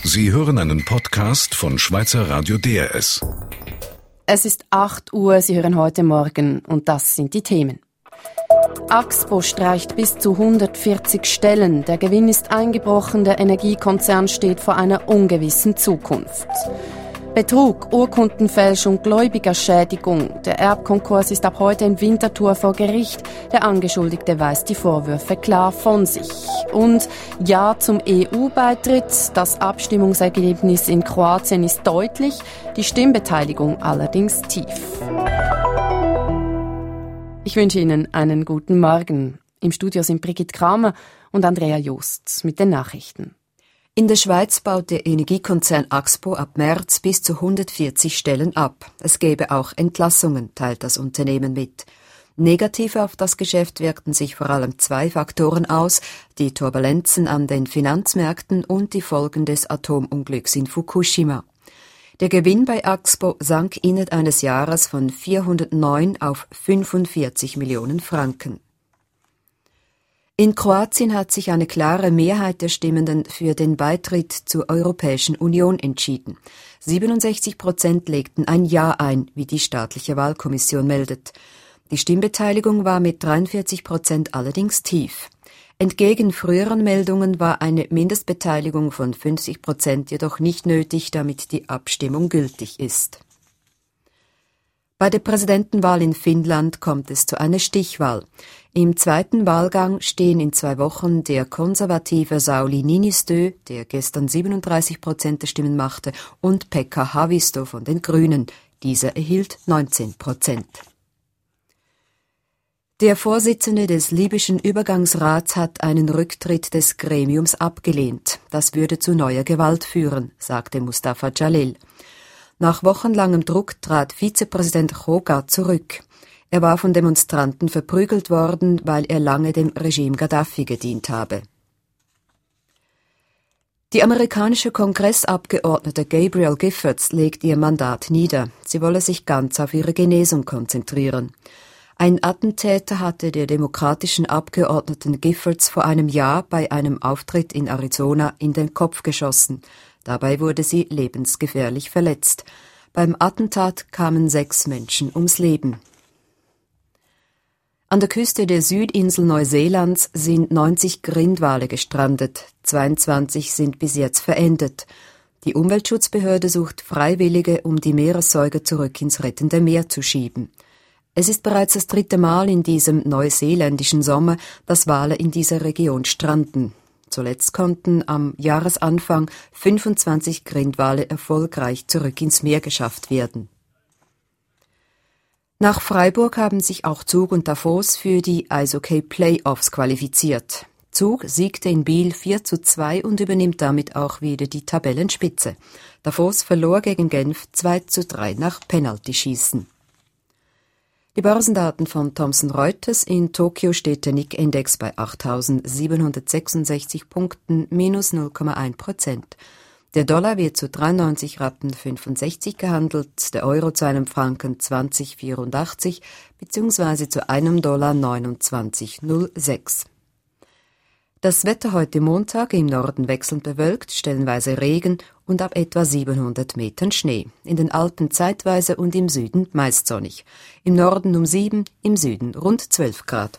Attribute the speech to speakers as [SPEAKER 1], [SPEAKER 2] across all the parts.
[SPEAKER 1] Sie hören einen Podcast von Schweizer Radio DRS.
[SPEAKER 2] Es ist 8 Uhr, Sie hören heute Morgen und das sind die Themen. Axpo streicht bis zu 140 Stellen. Der Gewinn ist eingebrochen, der Energiekonzern steht vor einer ungewissen Zukunft. Betrug, Urkundenfälschung, Gläubigerschädigung. Der Erbkonkurs ist ab heute in Winterthur vor Gericht. Der Angeschuldigte weist die Vorwürfe klar von sich. Und Ja zum EU-Beitritt. Das Abstimmungsergebnis in Kroatien ist deutlich, die Stimmbeteiligung allerdings tief. Ich wünsche Ihnen einen guten Morgen. Im Studio sind Brigitte Kramer und Andrea Jost mit den Nachrichten.
[SPEAKER 3] In der Schweiz baut der Energiekonzern Axpo ab März bis zu 140 Stellen ab. Es gebe auch Entlassungen, teilt das Unternehmen mit. Negativ auf das Geschäft wirkten sich vor allem 2 Faktoren aus: die Turbulenzen an den Finanzmärkten und die Folgen des Atomunglücks in Fukushima. Der Gewinn bei Axpo sank innerhalb eines Jahres von 409 auf 45 Millionen Franken. In Kroatien hat sich eine klare Mehrheit der Stimmenden für den Beitritt zur Europäischen Union entschieden. 67% legten ein Ja ein, wie die staatliche Wahlkommission meldet. Die Stimmbeteiligung war mit 43% allerdings tief. Entgegen früheren Meldungen war eine Mindestbeteiligung von 50% jedoch nicht nötig, damit die Abstimmung gültig ist. Bei der Präsidentenwahl in Finnland kommt es zu einer Stichwahl. Im zweiten Wahlgang stehen in 2 Wochen der konservative Sauli Niinistö, der gestern 37% der Stimmen machte, und Pekka Haavisto von den Grünen. Dieser erhielt 19%. Der Vorsitzende des libyschen Übergangsrats hat einen Rücktritt des Gremiums abgelehnt. Das würde zu neuer Gewalt führen, sagte Mustafa Jalil. Nach wochenlangem Druck trat Vizepräsident Choga zurück. Er war von Demonstranten verprügelt worden, weil er lange dem Regime Gaddafi gedient habe. Die amerikanische Kongressabgeordnete Gabrielle Giffords legt ihr Mandat nieder. Sie wolle sich ganz auf ihre Genesung konzentrieren. Ein Attentäter hatte der demokratischen Abgeordneten Giffords vor einem Jahr bei einem Auftritt in Arizona in den Kopf geschossen. Dabei wurde sie lebensgefährlich verletzt. Beim Attentat kamen 6 Menschen ums Leben. An der Küste der Südinsel Neuseelands sind 90 Grindwale gestrandet. 22 sind bis jetzt verendet. Die Umweltschutzbehörde sucht Freiwillige, um die Meeressäuger zurück ins rettende Meer zu schieben. Es ist bereits das 3. Mal in diesem neuseeländischen Sommer, dass Wale in dieser Region stranden. Zuletzt konnten am Jahresanfang 25 Grindwale erfolgreich zurück ins Meer geschafft werden. Nach Freiburg haben sich auch Zug und Davos für die Eishockey-Playoffs qualifiziert. Zug siegte in Biel 4:2 und übernimmt damit auch wieder die Tabellenspitze. Davos verlor gegen Genf 2:3 nach Penaltyschießen. Die Börsendaten von Thomson Reuters: in Tokio steht der Nikkei-Index bei 8.766 Punkten, minus 0,1%. Der Dollar wird zu 93,65 gehandelt, der Euro zu einem Franken 20,84 bzw. zu einem Dollar 29,06. Das Wetter heute Montag: im Norden wechselnd bewölkt, stellenweise Regen und ab etwa 700 Metern Schnee. In den Alpen zeitweise und im Süden meist sonnig. Im Norden um 7, im Süden rund 12 Grad.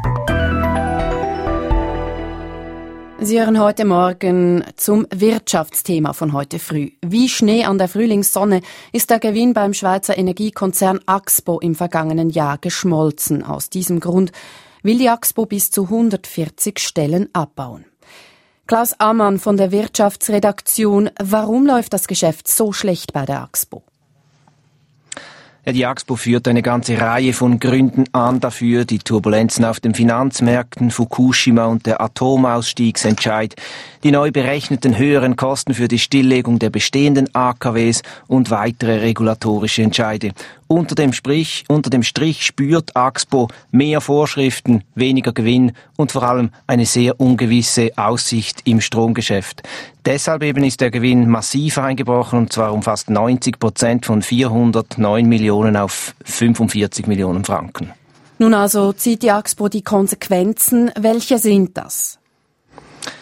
[SPEAKER 2] Sie hören heute Morgen zum Wirtschaftsthema von heute früh. Wie Schnee an der Frühlingssonne ist der Gewinn beim Schweizer Energiekonzern Axpo im vergangenen Jahr geschmolzen. Aus diesem Grund will die Axpo bis zu 140 Stellen abbauen. Klaus Ammann von der Wirtschaftsredaktion. Warum läuft das Geschäft so schlecht bei der Axpo?
[SPEAKER 4] Ja, die Axpo führt eine ganze Reihe von Gründen an dafür: die Turbulenzen auf den Finanzmärkten, Fukushima und der Atomausstiegsentscheid, die neu berechneten höheren Kosten für die Stilllegung der bestehenden AKWs und weitere regulatorische Entscheide. Unter dem Strich spürt Axpo mehr Vorschriften, weniger Gewinn und vor allem eine sehr ungewisse Aussicht im Stromgeschäft. Deshalb eben ist der Gewinn massiv eingebrochen, und zwar um fast 90%, von 409 Millionen auf 45 Millionen Franken.
[SPEAKER 2] Nun also zieht die Axpo die Konsequenzen. Welche sind das?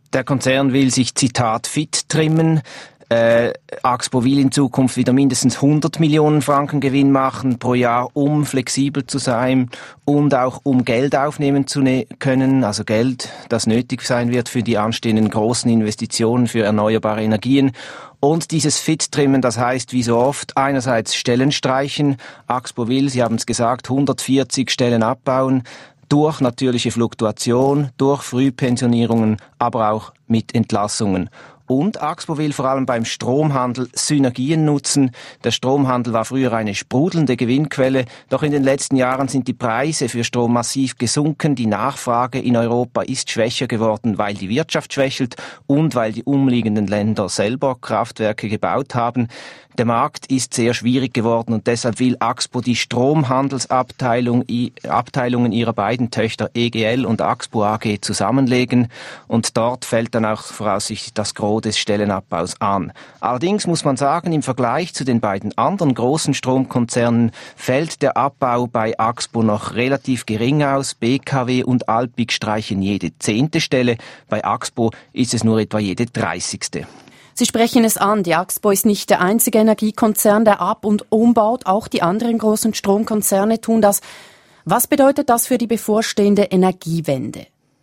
[SPEAKER 4] Der Konzern will sich, Zitat, fit trimmen. Axpo will in Zukunft wieder mindestens 100 Millionen Franken Gewinn machen pro Jahr, um flexibel zu sein und auch um Geld aufnehmen zu können, also Geld, das nötig sein wird für die anstehenden großen Investitionen für erneuerbare Energien. Und dieses Fit-Trimmen, das heißt, wie so oft, einerseits Stellen streichen. Axpo will, Sie haben es gesagt, 140 Stellen abbauen, durch natürliche Fluktuation, durch Frühpensionierungen, aber auch mit Entlassungen. Und Axpo will vor allem beim Stromhandel Synergien nutzen. Der Stromhandel war früher eine sprudelnde Gewinnquelle, doch in den letzten Jahren sind die Preise für Strom massiv gesunken. Die Nachfrage in Europa ist schwächer geworden, weil die Wirtschaft schwächelt und weil die umliegenden Länder selber Kraftwerke gebaut haben. Der Markt ist sehr schwierig geworden und deshalb will Axpo die Stromhandelsabteilungen ihrer beiden Töchter EGL und Axpo AG zusammenlegen und dort fällt dann auch voraussichtlich das Gros des Stellenabbaus an. Allerdings muss man sagen, im Vergleich zu den beiden anderen großen Stromkonzernen fällt der Abbau bei Axpo noch relativ gering aus. BKW und Alpiq streichen jede 10. Stelle, bei Axpo ist es nur etwa jede 30.
[SPEAKER 2] Sie sprechen es an, die Axpo ist nicht der einzige Energiekonzern, der ab- und umbaut. Auch die anderen großen Stromkonzerne tun das. Was bedeutet das für die bevorstehende Energiewende?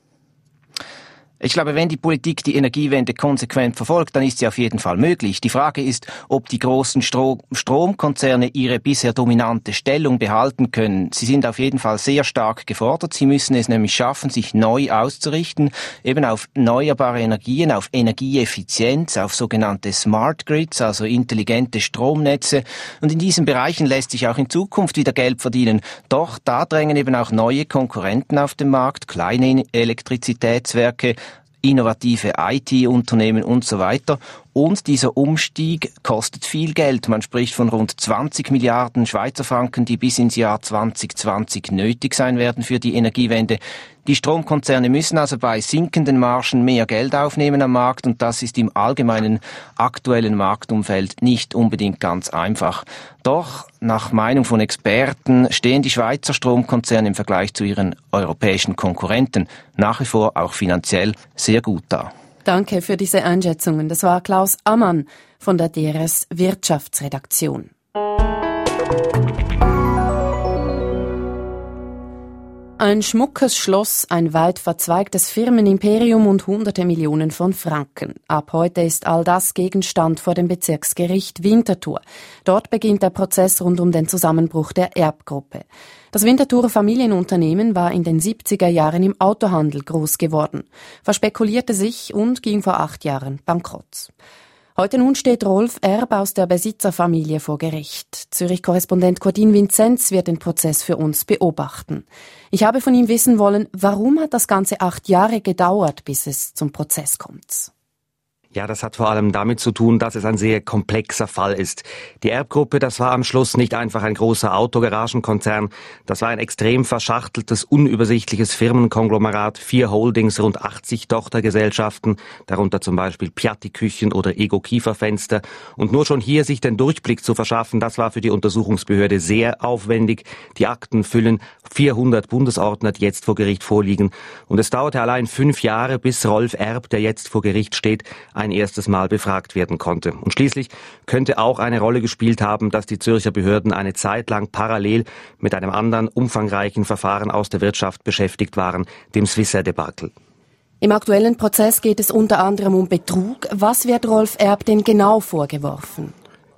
[SPEAKER 4] Ich glaube, wenn die Politik die Energiewende konsequent verfolgt, dann ist sie auf jeden Fall möglich. Die Frage ist, ob die großen Stromkonzerne ihre bisher dominante Stellung behalten können. Sie sind auf jeden Fall sehr stark gefordert. Sie müssen es nämlich schaffen, sich neu auszurichten, eben auf erneuerbare Energien, auf Energieeffizienz, auf sogenannte Smart Grids, also intelligente Stromnetze. Und in diesen Bereichen lässt sich auch in Zukunft wieder Geld verdienen. Doch da drängen eben auch neue Konkurrenten auf den Markt, kleine Elektrizitätswerke, innovative IT-Unternehmen und so weiter. Und dieser Umstieg kostet viel Geld. Man spricht von rund 20 Milliarden Schweizer Franken, die bis ins Jahr 2020 nötig sein werden für die Energiewende. Die Stromkonzerne müssen also bei sinkenden Margen mehr Geld aufnehmen am Markt und das ist im allgemeinen aktuellen Marktumfeld nicht unbedingt ganz einfach. Doch, nach Meinung von Experten, stehen die Schweizer Stromkonzerne im Vergleich zu ihren europäischen Konkurrenten nach wie vor auch finanziell sehr gut da.
[SPEAKER 2] Danke für diese Einschätzungen. Das war Klaus Ammann von der DRS Wirtschaftsredaktion. Ein schmuckes Schloss, ein weit verzweigtes Firmenimperium und hunderte Millionen von Franken. Ab heute ist all das Gegenstand vor dem Bezirksgericht Winterthur. Dort beginnt der Prozess rund um den Zusammenbruch der Erbgruppe. Das Winterthurer Familienunternehmen war in den 70er Jahren im Autohandel groß geworden, verspekulierte sich und ging vor 8 Jahren bankrott. Heute nun steht Rolf Erb aus der Besitzerfamilie vor Gericht. Zürich-Korrespondent Cordin Vinzenz wird den Prozess für uns beobachten. Ich habe von ihm wissen wollen, warum hat das Ganze 8 Jahre gedauert, bis es zum Prozess kommt?
[SPEAKER 5] Ja, das hat vor allem damit zu tun, dass es ein sehr komplexer Fall ist. Die Erbgruppe, das war am Schluss nicht einfach ein großer Autogaragenkonzern. Das war ein extrem verschachteltes, unübersichtliches Firmenkonglomerat, 4 Holdings, rund 80 Tochtergesellschaften, darunter zum Beispiel Piatti Küchen oder Ego Kieferfenster. Und nur schon hier sich den Durchblick zu verschaffen, das war für die Untersuchungsbehörde sehr aufwendig. Die Akten füllen 400 Bundesordner, die jetzt vor Gericht vorliegen. Und es dauerte allein 5 Jahre, bis Rolf Erb, der jetzt vor Gericht steht, ein erstes Mal befragt werden konnte. Und schließlich könnte auch eine Rolle gespielt haben, dass die Zürcher Behörden eine Zeit lang parallel mit einem anderen umfangreichen Verfahren aus der Wirtschaft beschäftigt waren, dem Swissair-Debakel.
[SPEAKER 2] Im aktuellen Prozess geht es unter anderem um Betrug. Was wird Rolf Erb denn genau vorgeworfen?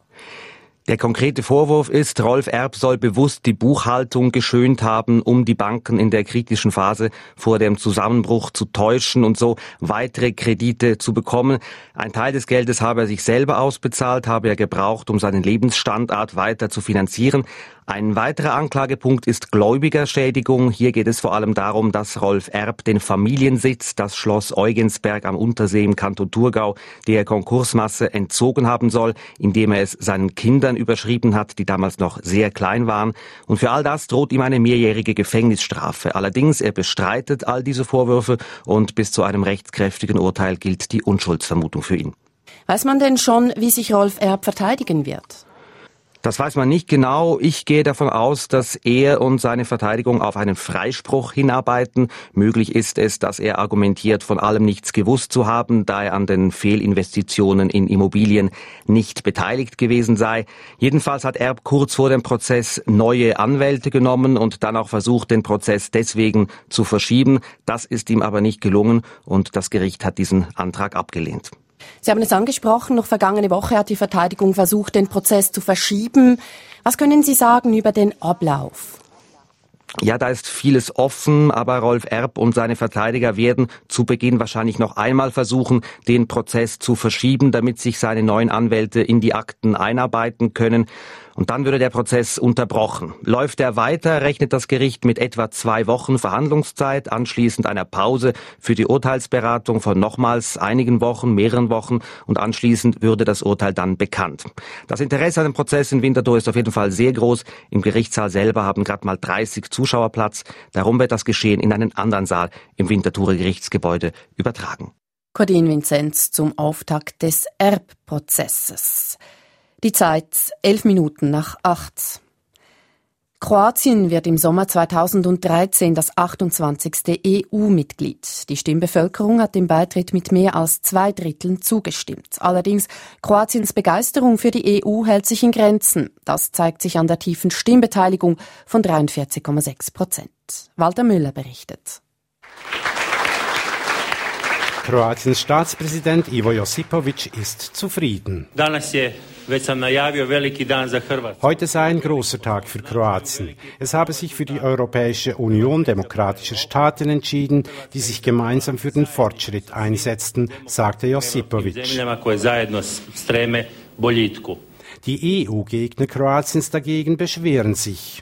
[SPEAKER 5] Der konkrete Vorwurf ist, Rolf Erb soll bewusst die Buchhaltung geschönt haben, um die Banken in der kritischen Phase vor dem Zusammenbruch zu täuschen und so weitere Kredite zu bekommen. Ein Teil des Geldes habe er sich selber ausbezahlt, habe er gebraucht, um seinen Lebensstandard weiter zu finanzieren. Ein weiterer Anklagepunkt ist Gläubigerschädigung. Hier geht es vor allem darum, dass Rolf Erb den Familiensitz, das Schloss Eugensberg am Untersee im Kanton Thurgau, der Konkursmasse entzogen haben soll, indem er es seinen Kindern überschrieben hat, die damals noch sehr klein waren. Und für all das droht ihm eine mehrjährige Gefängnisstrafe. Allerdings, er bestreitet all diese Vorwürfe und bis zu einem rechtskräftigen Urteil gilt die Unschuldsvermutung für ihn.
[SPEAKER 2] Weiß man denn schon, wie sich Rolf Erb verteidigen wird?
[SPEAKER 5] Das weiß man nicht genau. Ich gehe davon aus, dass er und seine Verteidigung auf einen Freispruch hinarbeiten. Möglich ist es, dass er argumentiert, von allem nichts gewusst zu haben, da er an den Fehlinvestitionen in Immobilien nicht beteiligt gewesen sei. Jedenfalls hat Erb kurz vor dem Prozess neue Anwälte genommen und dann auch versucht, den Prozess deswegen zu verschieben. Das ist ihm aber nicht gelungen und das Gericht hat diesen Antrag abgelehnt.
[SPEAKER 2] Sie haben es angesprochen, noch vergangene Woche hat die Verteidigung versucht, den Prozess zu verschieben. Was können Sie sagen über den Ablauf?
[SPEAKER 5] Ja, da ist vieles offen, aber Rolf Erb und seine Verteidiger werden zu Beginn wahrscheinlich noch einmal versuchen, den Prozess zu verschieben, damit sich seine neuen Anwälte in die Akten einarbeiten können. Und dann würde der Prozess unterbrochen. Läuft er weiter, rechnet das Gericht mit etwa 2 Wochen Verhandlungszeit, anschließend einer Pause für die Urteilsberatung von nochmals einigen Wochen, mehreren Wochen und anschließend würde das Urteil dann bekannt. Das Interesse an dem Prozess in Winterthur ist auf jeden Fall sehr groß. Im Gerichtssaal selber haben gerade mal 30 Zuschauer Platz. Darum wird das Geschehen in einen anderen Saal im Winterthurer Gerichtsgebäude übertragen.
[SPEAKER 2] Cordin Vinzenz zum Auftakt des Erbprozesses. Die Zeit 7:11. Kroatien wird im Sommer 2013 das 28. EU-Mitglied. Die Stimmbevölkerung hat dem Beitritt mit mehr als 2/3 zugestimmt. Allerdings, Kroatiens Begeisterung für die EU hält sich in Grenzen. Das zeigt sich an der tiefen Stimmbeteiligung von 43,6%. Walter Müller berichtet.
[SPEAKER 6] Kroatiens Staatspräsident Ivo Josipović ist zufrieden. Heute sei ein großer Tag für Kroatien. Es habe sich für die Europäische Union demokratischer Staaten entschieden, die sich gemeinsam für den Fortschritt einsetzten, sagte Josipović. Die EU-Gegner Kroatiens dagegen beschweren sich.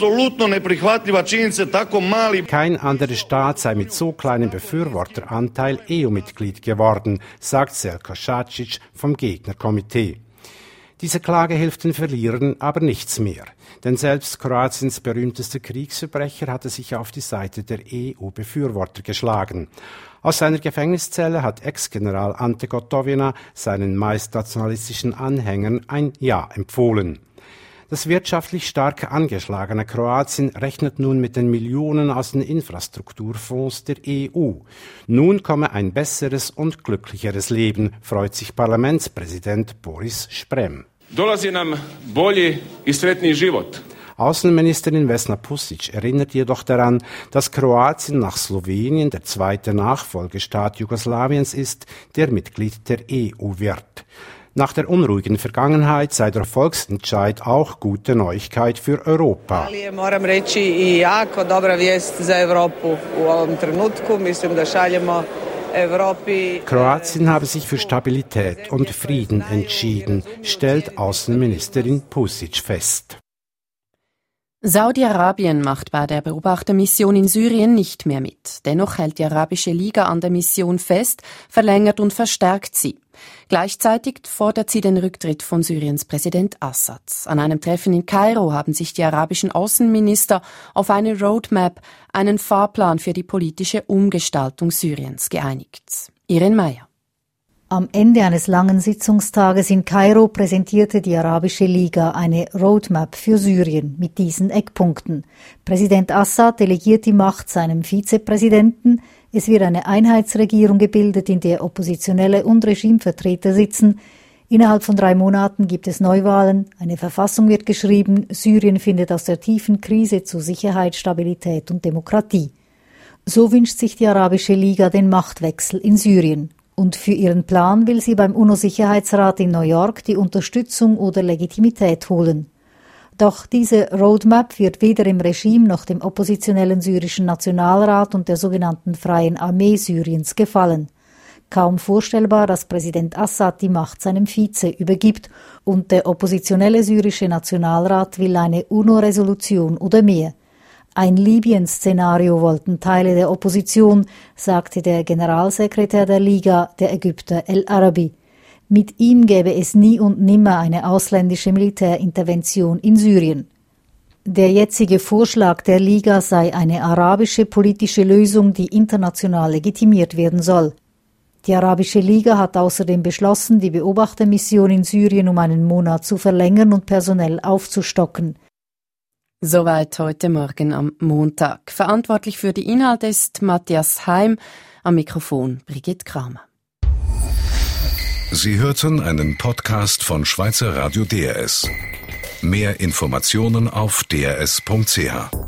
[SPEAKER 6] Kein anderer Staat sei mit so kleinem Befürworteranteil EU-Mitglied geworden, sagt Željko Šačić vom Gegnerkomitee. Diese Klage hilft den Verlierern aber nichts mehr, denn selbst Kroatiens berühmtester Kriegsverbrecher hatte sich auf die Seite der EU-Befürworter geschlagen. Aus seiner Gefängniszelle hat Ex-General Ante Gotovina seinen meist nationalistischen Anhängern ein Ja empfohlen. Das wirtschaftlich stark angeschlagene Kroatien rechnet nun mit den Millionen aus den Infrastrukturfonds der EU. Nun komme ein besseres und glücklicheres Leben, freut sich Parlamentspräsident Boris Šprem.
[SPEAKER 7] Dolazi nam bolji I sretniji život.
[SPEAKER 6] Außenministerin Vesna Pusic erinnert jedoch daran, dass Kroatien nach Slowenien der zweite Nachfolgestaat Jugoslawiens ist, der Mitglied der EU wird. Nach der unruhigen Vergangenheit sei der Volksentscheid auch gute Neuigkeit für Europa.
[SPEAKER 8] Moram reći I jako dobra vijest za Europu u ovom trenutku. Mislim da šaljemo Europi.
[SPEAKER 6] Kroatien habe sich für Stabilität und Frieden entschieden, stellt Außenministerin Pusic fest.
[SPEAKER 2] Saudi-Arabien macht bei der Beobachtermission in Syrien nicht mehr mit. Dennoch hält die Arabische Liga an der Mission fest, verlängert und verstärkt sie. Gleichzeitig fordert sie den Rücktritt von Syriens Präsident Assad. An einem Treffen in Kairo haben sich die arabischen Außenminister auf eine Roadmap, einen Fahrplan für die politische Umgestaltung Syriens geeinigt. Irene Meyer.
[SPEAKER 9] Am Ende eines langen Sitzungstages in Kairo präsentierte die Arabische Liga eine Roadmap für Syrien mit diesen Eckpunkten. Präsident Assad delegiert die Macht seinem Vizepräsidenten. Es wird eine Einheitsregierung gebildet, in der Oppositionelle und Regimevertreter sitzen. Innerhalb von 3 Monaten gibt es Neuwahlen, eine Verfassung wird geschrieben, Syrien findet aus der tiefen Krise zu Sicherheit, Stabilität und Demokratie. So wünscht sich die Arabische Liga den Machtwechsel in Syrien. Und für ihren Plan will sie beim UNO-Sicherheitsrat in New York die Unterstützung oder Legitimität holen. Doch diese Roadmap wird weder im Regime noch dem oppositionellen syrischen Nationalrat und der sogenannten Freien Armee Syriens gefallen. Kaum vorstellbar, dass Präsident Assad die Macht seinem Vize übergibt und der oppositionelle syrische Nationalrat will eine UNO-Resolution oder mehr. Ein Libyen-Szenario wollten Teile der Opposition, sagte der Generalsekretär der Liga, der Ägypter El Arabi. Mit ihm gäbe es nie und nimmer eine ausländische Militärintervention in Syrien. Der jetzige Vorschlag der Liga sei eine arabische politische Lösung, die international legitimiert werden soll. Die Arabische Liga hat außerdem beschlossen, die Beobachtermission in Syrien um einen Monat zu verlängern und personell aufzustocken.
[SPEAKER 2] Soweit heute Morgen am Montag. Verantwortlich für die Inhalte ist Matthias Heim, am Mikrofon Brigitte Kramer.
[SPEAKER 1] Sie hörten einen Podcast von Schweizer Radio DRS. Mehr Informationen auf drs.ch.